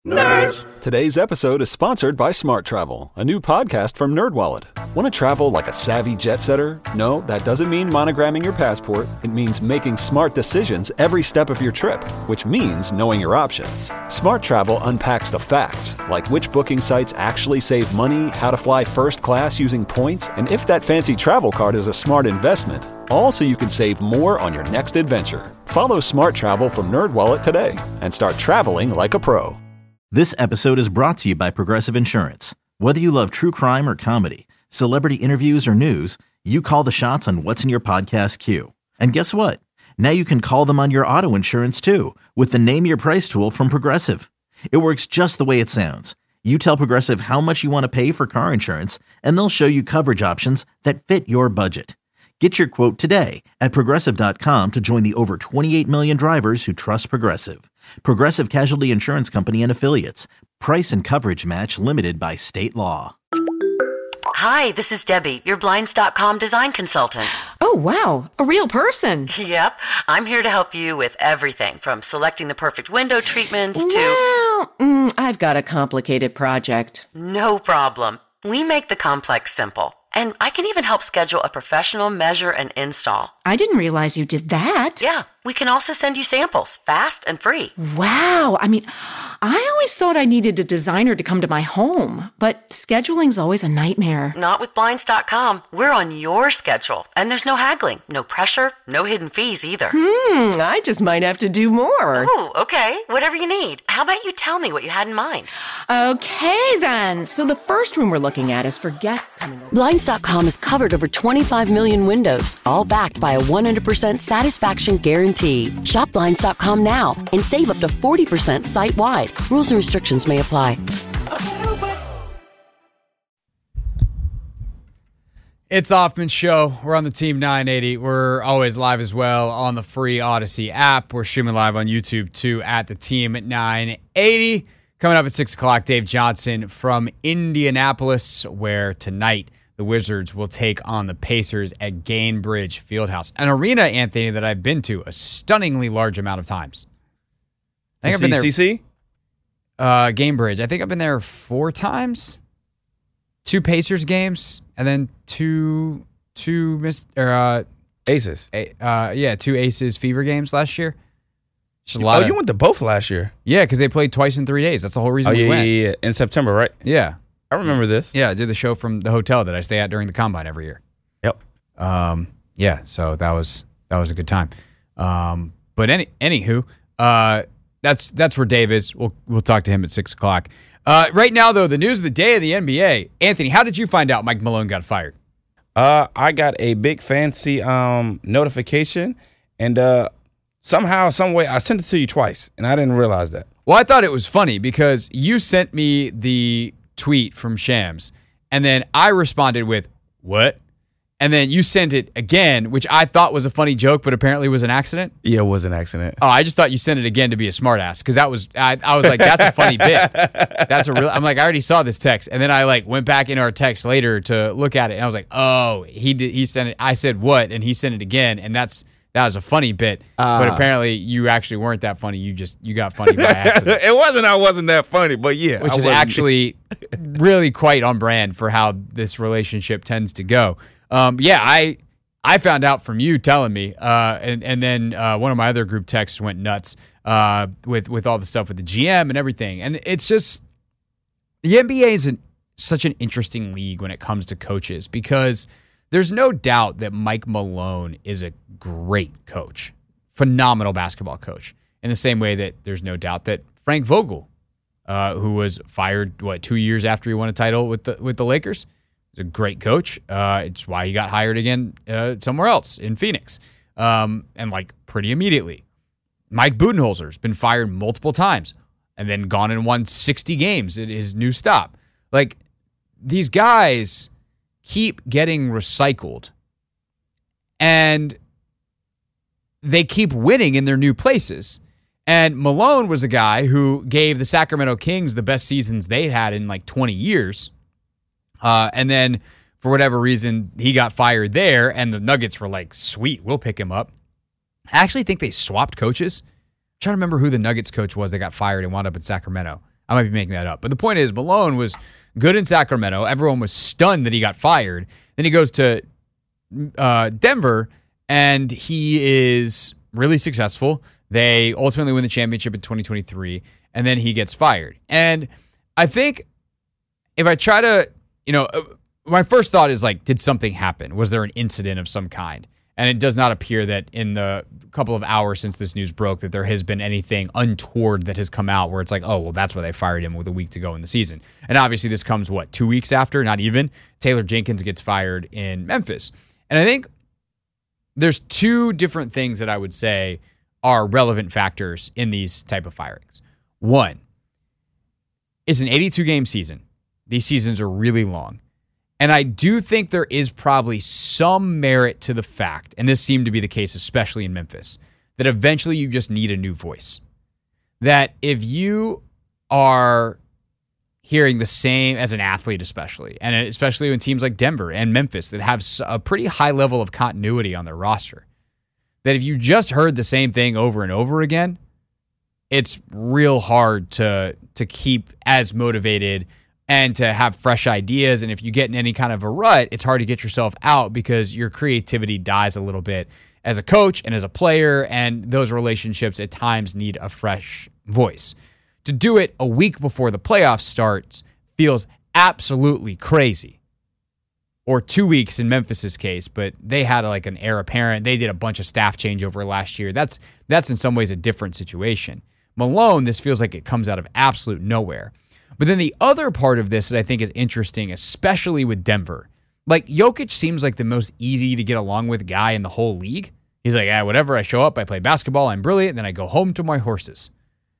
Nerds! Today's episode is sponsored by Smart Travel, a new podcast from NerdWallet. Want to travel like a savvy jet setter? No, that doesn't mean monogramming your passport. It means making smart decisions every step of your trip, which means knowing your options. Smart Travel unpacks the facts, like which booking sites actually save money, how to fly first class using points, and if that fancy travel card is a smart investment. All so you can save more on your next adventure. Follow Smart Travel from NerdWallet today and start traveling like a pro. This episode is brought to you by Progressive Insurance. Whether you love true crime or comedy, celebrity interviews or news, you call the shots on what's in your podcast queue. And guess what? Now you can call them on your auto insurance too with the Name Your Price tool from Progressive. It works just the way it sounds. You tell Progressive how much you want to pay for car insurance, and they'll show you coverage options that fit your budget. Get your quote today at Progressive.com to join the over 28 million drivers who trust Progressive. Progressive Casualty Insurance Company and Affiliates. Price and coverage match limited by state law. Hi, this is Debbie, your Blinds.com design consultant. Oh, wow. A real person. Yep. I'm here to help you with everything from selecting the perfect window treatments to... Well, I've got a complicated project. No problem. We make the complex simple. And I can even help schedule a professional measure and install. I didn't realize you did that. Yeah, we can also send you samples, fast and free. Wow. I always thought I needed a designer to come to my home, but scheduling's always a nightmare. Not with Blinds.com. We're on your schedule, and there's no haggling, no pressure, no hidden fees either. I just might have to do more. Oh, okay. Whatever you need. How about you tell me what you had in mind? Okay, then. So the first room we're looking at is for guests coming over. Blinds.com has covered over 25 million windows, all backed by a 100% satisfaction guarantee. Shop Blinds.com now and save up to 40% site-wide. Rules and restrictions may apply. It's the Hoffman Show. We're on the Team 980. We're always live as well on the free Odyssey app. We're streaming live on YouTube too at the Team 980. Coming up at 6 o'clock, Dave Johnson from Indianapolis, where tonight the Wizards will take on the Pacers at Gainbridge Fieldhouse, an arena, Anthony, that I've been to a stunningly large amount of times. I think I've been there. CC? Gainbridge. I think I've been there 4 times. 2 Pacers games, and then two Aces. 2 Aces Fever games last year. You went to both last year. Yeah, because they played twice in 3 days. That's the whole reason we went. Yeah. In September, right? Yeah. I remember this. Yeah, I did the show from the hotel that I stay at during the Combine every year. Yep. Yeah, so that was a good time. But anywho, that's where Dave is. We'll talk to him at 6 o'clock. Right now, though, the news of the day of the NBA. Anthony, how did you find out Mike Malone got fired? I got a big fancy notification, and somehow, some way, I sent it to you twice, and I didn't realize that. Well, I thought it was funny because you sent me the tweet from Shams, and then I responded with, "What?" And then you sent it again, which I thought was a funny joke, but apparently was an accident. Yeah, it was an accident. Oh, I just thought you sent it again to be a smartass because that was I was like, that's a funny bit. I'm like, I already saw this text, and then I went back in our text later to look at it, and I was like, oh, he sent it. I said what, and he sent it again, and that was a funny bit. But apparently you actually weren't that funny. You got funny by accident. I wasn't that funny, but yeah, which is actually really quite on brand for how this relationship tends to go. I found out from you telling me, and then one of my other group texts went nuts with all the stuff with the GM and everything. And it's just, the NBA is such an interesting league when it comes to coaches because there's no doubt that Mike Malone is a great coach, phenomenal basketball coach, in the same way that there's no doubt that Frank Vogel, who was fired, 2 years after he won a title with the Lakers, a great coach. It's why he got hired again somewhere else in Phoenix, and pretty immediately. Mike Budenholzer's been fired multiple times and then gone and won 60 games at his new stop. These guys keep getting recycled, and they keep winning in their new places. And Malone was a guy who gave the Sacramento Kings the best seasons they'd had in 20 years. And then, for whatever reason, he got fired there, and the Nuggets were like, sweet, we'll pick him up. I actually think they swapped coaches. I'm trying to remember who the Nuggets coach was that got fired and wound up in Sacramento. I might be making that up. But the point is, Malone was good in Sacramento. Everyone was stunned that he got fired. Then he goes to Denver, and he is really successful. They ultimately win the championship in 2023, and then he gets fired. And I think if I try to, my first thought is like, did something happen? Was there an incident of some kind? And it does not appear that in the couple of hours since this news broke that there has been anything untoward that has come out where it's like, oh, well, that's why they fired him with a week to go in the season. And obviously this comes, 2 weeks after? Not even. Taylor Jenkins gets fired in Memphis. And I think there's two different things that I would say are relevant factors in these type of firings. One, it's an 82-game season. These seasons are really long. And I do think there is probably some merit to the fact, and this seemed to be the case especially in Memphis, that eventually you just need a new voice. That if you are hearing the same as an athlete especially, and especially in teams like Denver and Memphis that have a pretty high level of continuity on their roster, that if you just heard the same thing over and over again, it's real hard to keep as motivated and to have fresh ideas. And if you get in any kind of a rut, it's hard to get yourself out because your creativity dies a little bit as a coach and as a player, and those relationships at times need a fresh voice. To do it a week before the playoffs starts feels absolutely crazy. Or 2 weeks in Memphis's case, but they had like an heir apparent. They did a bunch of staff changeover last year. That's in some ways a different situation. Malone, this feels like it comes out of absolute nowhere. But then the other part of this that I think is interesting, especially with Denver, like Jokic seems like the most easy to get along with guy in the whole league. He's like, whatever, I show up, I play basketball, I'm brilliant, and then I go home to my horses.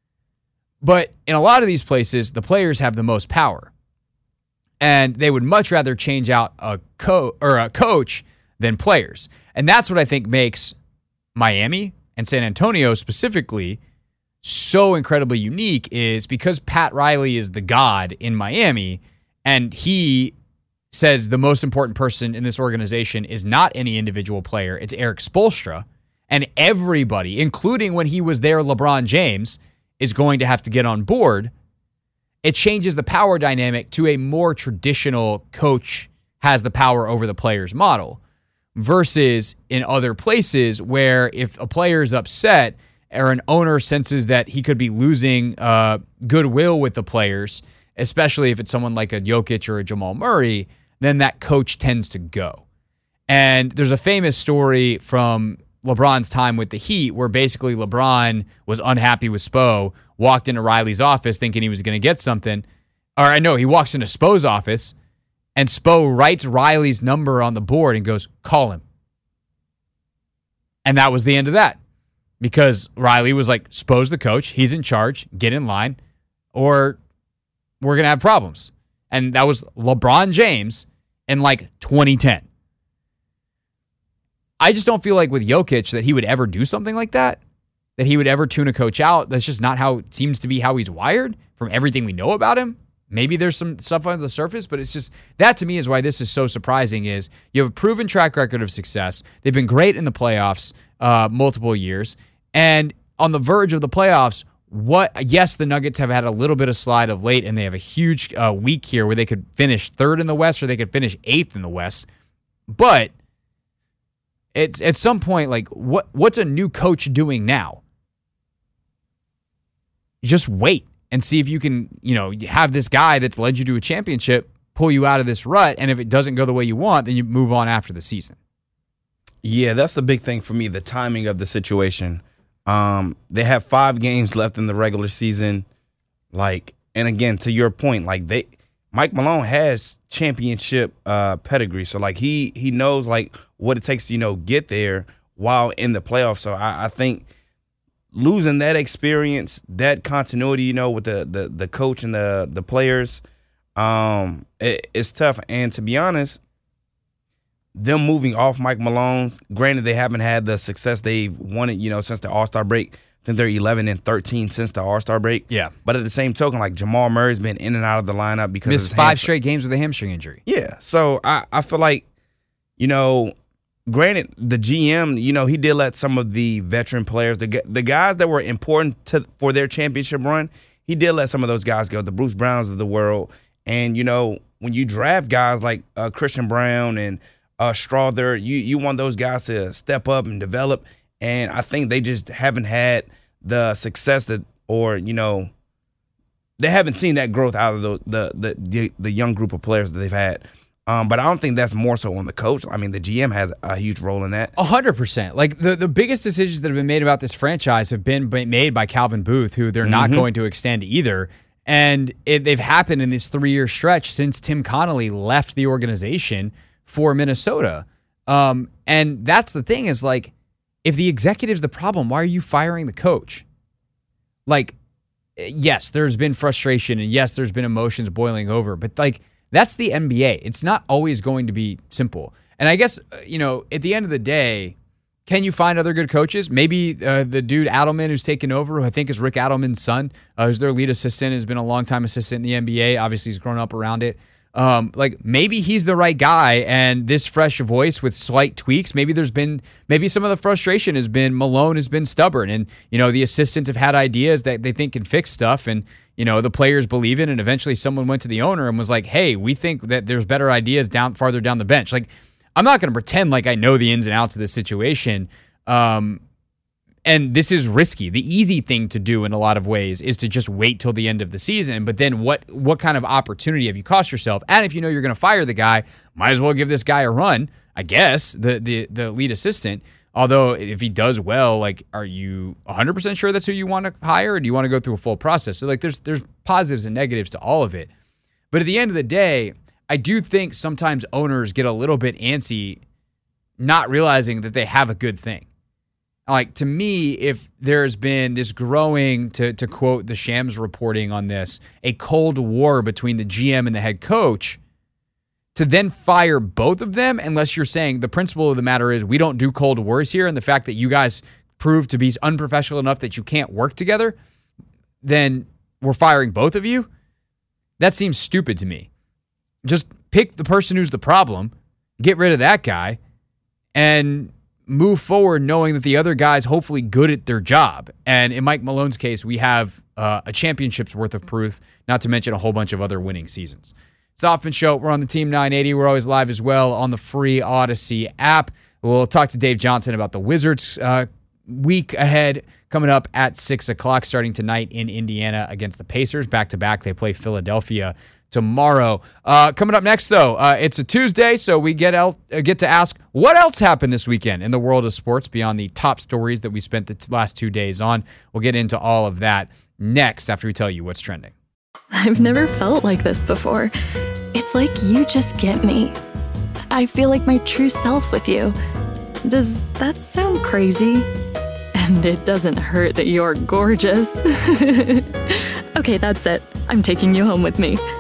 But in a lot of these places, the players have the most power. And they would much rather change out a coach than players. And that's what I think makes Miami and San Antonio specifically so incredibly unique, is because Pat Riley is the god in Miami, and he says the most important person in this organization is not any individual player, it's Erik Spoelstra, and everybody, including when he was there, LeBron James, is going to have to get on board. It changes the power dynamic to a more traditional coach has the power over the players model, versus in other places where if a player is upset or an owner senses that he could be losing goodwill with the players, especially if it's someone like a Jokic or a Jamal Murray, then that coach tends to go. And there's a famous story from LeBron's time with the Heat where basically LeBron was unhappy with Spo, walked into Riley's office thinking he was going to get something. He walks into Spo's office, and Spo writes Riley's number on the board and goes, call him. And that was the end of that. Because Riley was like, Spo's the coach, he's in charge, get in line, or we're going to have problems. And that was LeBron James in like 2010. I just don't feel like with Jokic that he would ever do something like that he would ever tune a coach out. That's just not how it seems to be how he's wired from everything we know about him. Maybe there's some stuff under the surface, but it's just, that to me is why this is so surprising, is you have a proven track record of success. They've been great in the playoffs multiple years. And on the verge of the playoffs, yes, the Nuggets have had a little bit of slide of late, and they have a huge week here where they could finish third in the West or they could finish eighth in the West. But it's at some point, like, what's a new coach doing now? Just wait and see if you can, have this guy that's led you to a championship pull you out of this rut, and if it doesn't go the way you want, then you move on after the season. Yeah, that's the big thing for me, the timing of the situation. They have 5 games left in the regular season. And again, to your point, Mike Malone has championship pedigree. So he knows what it takes to, get there while in the playoffs. So I think losing that experience, that continuity, with the coach and the players, it's tough. And to be honest, them moving off Mike Malone, granted they haven't had the success they've wanted, since the All-Star break. I think they're 11-13 since the All-Star break. Yeah. But at the same token, Jamal Murray's been in and out of the lineup because missed 5 straight games with a hamstring injury. Yeah. So I feel like, granted the GM, he did let some of the veteran players, the guys that were important for their championship run, he did let some of those guys go, the Bruce Browns of the world. And, you know, when you draft guys like Christian Brown and Strother, you want those guys to step up and develop. And I think they just haven't had the success that, or, you know, they haven't seen that growth out of the young group of players that they've had. But I don't think that's more so on the coach. I mean, the GM has a huge role in that. 100%. Like, the biggest decisions that have been made about this franchise have been made by Calvin Booth, who they're not going to extend either. And they've happened in this 3-year stretch since Tim Connolly left the organization for Minnesota. And that's the thing is, like, if the executive's the problem, why are you firing the coach? Like, yes, there's been frustration, and yes, there's been emotions boiling over, but, like, that's the NBA. It's not always going to be simple. And I guess, you know, at the end of the day, can you find other good coaches? Maybe the dude Adelman who's taken over, who I think is Rick Adelman's son, who's their lead assistant, has been a longtime assistant in the NBA. Obviously, he's grown up around it. Like, maybe he's the right guy, and this fresh voice with slight tweaks, maybe some of the frustration has been Malone has been stubborn, and, you know, the assistants have had ideas that they think can fix stuff, and, you know, the players believe in, and eventually someone went to the owner and was like, hey, we think that there's better ideas farther down the bench. Like, I'm not going to pretend like I know the ins and outs of this situation. And this is risky. The easy thing to do in a lot of ways is to just wait till the end of the season. But then what kind of opportunity have you cost yourself? And if you know you're going to fire the guy, might as well give this guy a run, I guess, the lead assistant. Although if he does well, like, are you 100% sure that's who you want to hire, or do you want to go through a full process? So, like, there's positives and negatives to all of it. But at the end of the day, I do think sometimes owners get a little bit antsy, not realizing that they have a good thing. Like, to me, if there's been this growing, to quote the Shams reporting on this, a cold war between the GM and the head coach, to then fire both of them, unless you're saying the principle of the matter is we don't do cold wars here, and the fact that you guys prove to be unprofessional enough that you can't work together, then we're firing both of you. That seems stupid to me. Just pick the person who's the problem, get rid of that guy, and move forward knowing that the other guy's hopefully good at their job. And in Mike Malone's case, we have a championship's worth of proof, not to mention a whole bunch of other winning seasons. It's the Hoffman Show. We're on the Team 980. We're always live as well on the free Odyssey app. We'll talk to Dave Johnson about the Wizards week ahead coming up at 6 o'clock starting tonight in Indiana against the Pacers. Back-to-back, they play Philadelphia tomorrow. Coming up next, though, it's a Tuesday, so we get to ask what else happened this weekend in the world of sports beyond the top stories that we spent the last 2 days on. We'll get into all of that next after we tell you what's trending. I've never felt like this before. It's like you just get me. I feel like my true self with you. Does that sound crazy? And it doesn't hurt that you're gorgeous. Okay, that's it. I'm taking you home with me.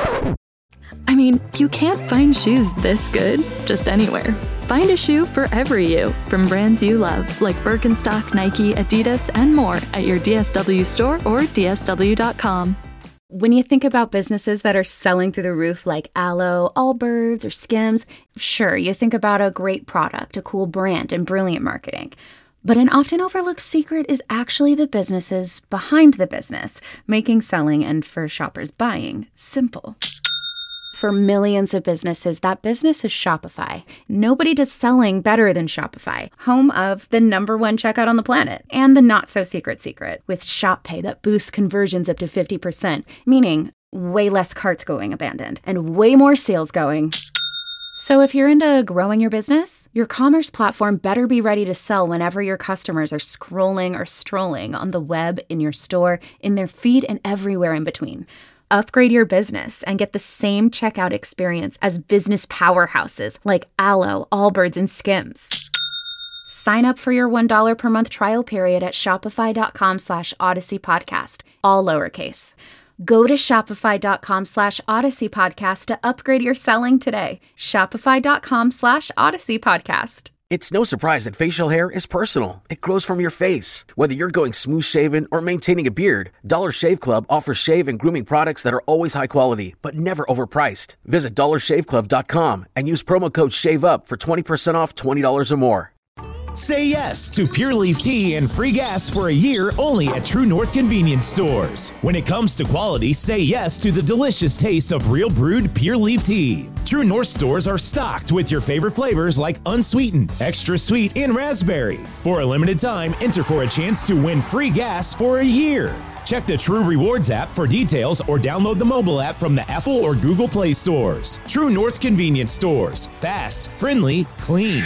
I mean, you can't find shoes this good just anywhere. Find a shoe for every you, from brands you love, like Birkenstock, Nike, Adidas, and more at your DSW store or DSW.com. When you think about businesses that are selling through the roof like Aloe, Allbirds, or Skims, sure, you think about a great product, a cool brand, and brilliant marketing. But an often overlooked secret is actually the businesses behind the business, making selling and, for shoppers, buying simple. For millions of businesses, that business is Shopify. Nobody does selling better than Shopify, home of the #1 checkout on the planet, and the not-so-secret secret, with Shop Pay that boosts conversions up to 50%, meaning way less carts going abandoned, and way more sales going. So if you're into growing your business, your commerce platform better be ready to sell whenever your customers are scrolling or strolling on the web, in your store, in their feed, and everywhere in between. Upgrade your business and get the same checkout experience as business powerhouses like Aloe, Allbirds, and Skims. Sign up for your $1 per month trial period at shopify.com/Odyssey Podcast, all lowercase. Go to shopify.com/Odyssey Podcast to upgrade your selling today. Shopify.com/Odyssey Podcast. It's no surprise that facial hair is personal. It grows from your face. Whether you're going smooth shaven or maintaining a beard, Dollar Shave Club offers shave and grooming products that are always high quality, but never overpriced. Visit DollarShaveClub.com and use promo code SHAVEUP for 20% off $20 or more. Say yes to Pure Leaf Tea and free gas for a year only at True North Convenience Stores. When it comes to quality, say yes to the delicious taste of real brewed Pure Leaf Tea. True North stores are stocked with your favorite flavors like unsweetened, extra sweet, and raspberry. For a limited time, enter for a chance to win free gas for a year. Check the True Rewards app for details or download the mobile app from the Apple or Google Play stores. True North Convenience Stores. Fast, friendly, clean.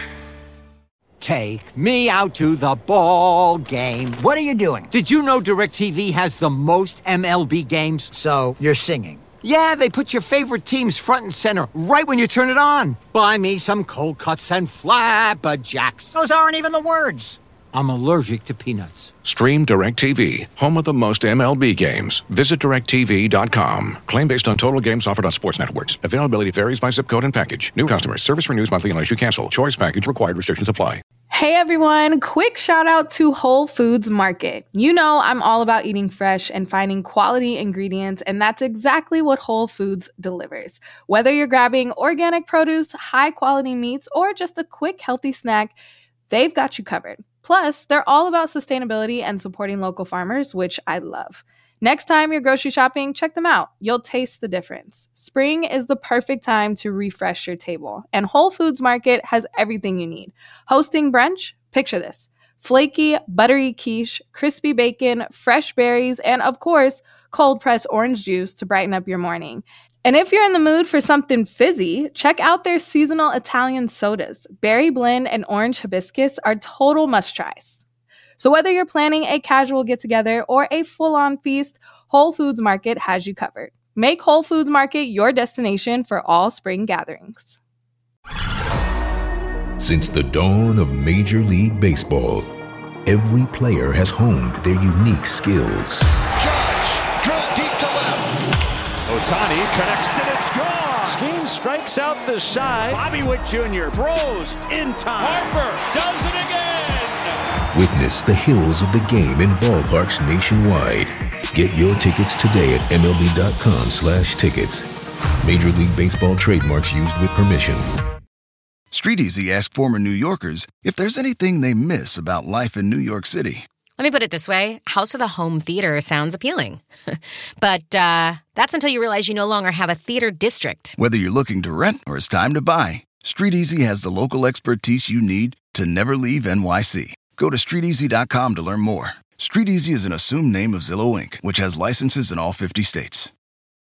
Take me out to the ball game. What are you doing? Did you know DirecTV has the most MLB games? So, you're singing. Yeah, they put your favorite teams front and center right when you turn it on. Buy me some cold cuts and flapjacks. Those aren't even the words. I'm allergic to peanuts. Stream DirecTV, home of the most MLB games. Visit DirecTV.com. Claim based on total games offered on sports networks. Availability varies by zip code and package. New customers. Service renews monthly unless you cancel. Choice package required. Restrictions apply. Hey everyone, quick shout out to Whole Foods Market. You know I'm all about eating fresh and finding quality ingredients, and that's exactly what Whole Foods delivers. Whether you're grabbing organic produce, high quality meats, or just a quick healthy snack, they've got you covered. Plus, they're all about sustainability and supporting local farmers, which I love. Next time you're grocery shopping, check them out. You'll taste the difference. Spring is the perfect time to refresh your table, and Whole Foods Market has everything you need. Hosting brunch? Picture this. Flaky, buttery quiche, crispy bacon, fresh berries, and of course, cold-pressed orange juice to brighten up your morning. And if you're in the mood for something fizzy, check out their seasonal Italian sodas. Berry blend and orange hibiscus are total must-tries. So whether you're planning a casual get-together or a full-on feast, Whole Foods Market has you covered. Make Whole Foods Market your destination for all spring gatherings. Since the dawn of Major League Baseball, every player has honed their unique skills. Ohtani connects and it's gone. Skeen strikes out the side. Bobby Witt Jr. throws in time. Harper does it again. Witness the hills of the game in ballparks nationwide. Get your tickets today at MLB.com/tickets. Major League Baseball trademarks used with permission. StreetEasy asked former New Yorkers if there's anything they miss about life in New York City. Let me put it this way. House with a home theater sounds appealing. But that's until you realize you no longer have a theater district. Whether you're looking to rent or it's time to buy, StreetEasy has the local expertise you need to never leave NYC. Go to StreetEasy.com to learn more. StreetEasy is an assumed name of Zillow Inc., which has licenses in all 50 states.